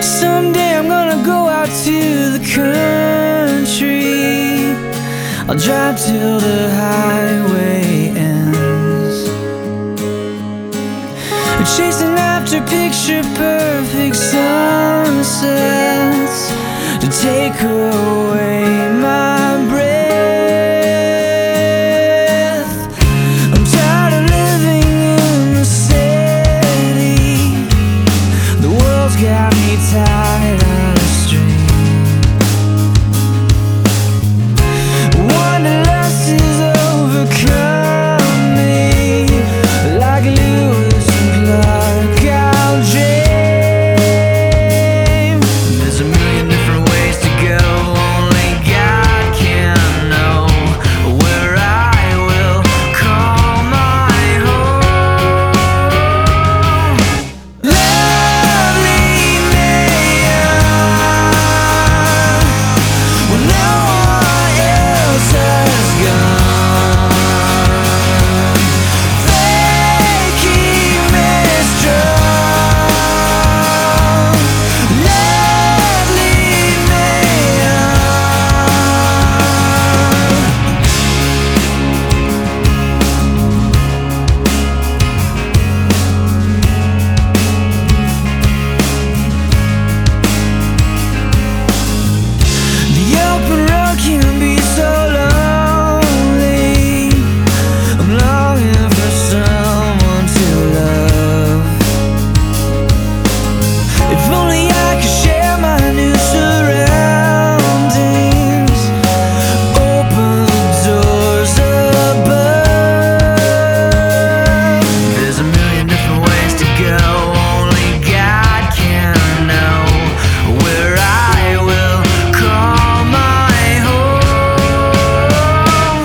Someday I'm gonna go out to the country. I'll drive till the highway ends, chasing after picture-perfect sunsets to take away my breath. I'm tired of living in the city. The world's got me tied on a string. Wanderlust is overcome me, like Lewis and Clark. I'll dream. There's a million different ways to go. Only God can know where I will call my home. Lovely Mayan, when no one else has gone. They keep me strong. Lovely Mayan. The open road can be so lonely. I'm longing for someone to love. If only I could share my new surroundings, open the doors above. There's a million different ways to go. Only God can know where I will call my home.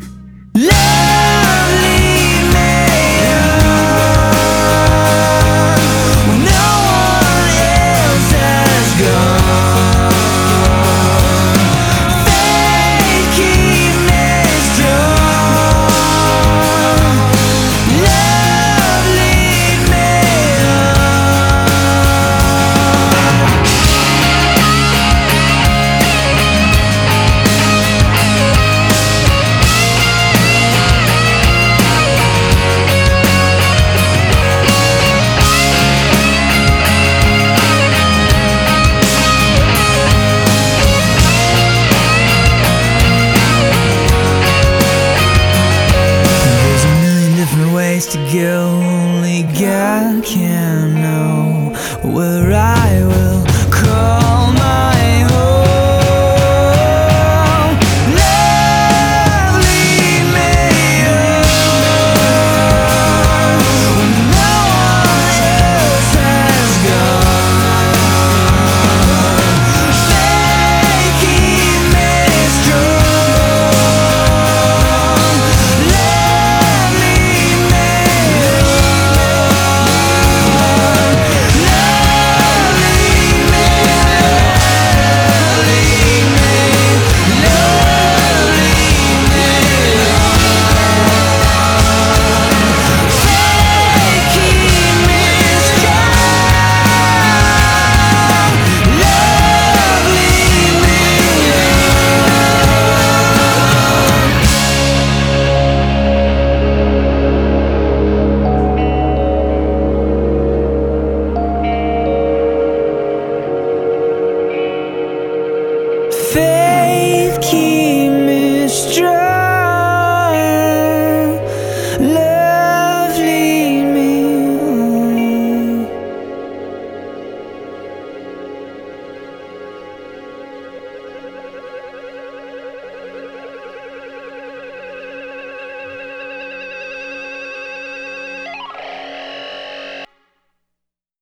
Lovely Mayan, when no one else has gone. They keep me strong. Lovely Mayan. There's a million different ways to go. Only God can know where I will call my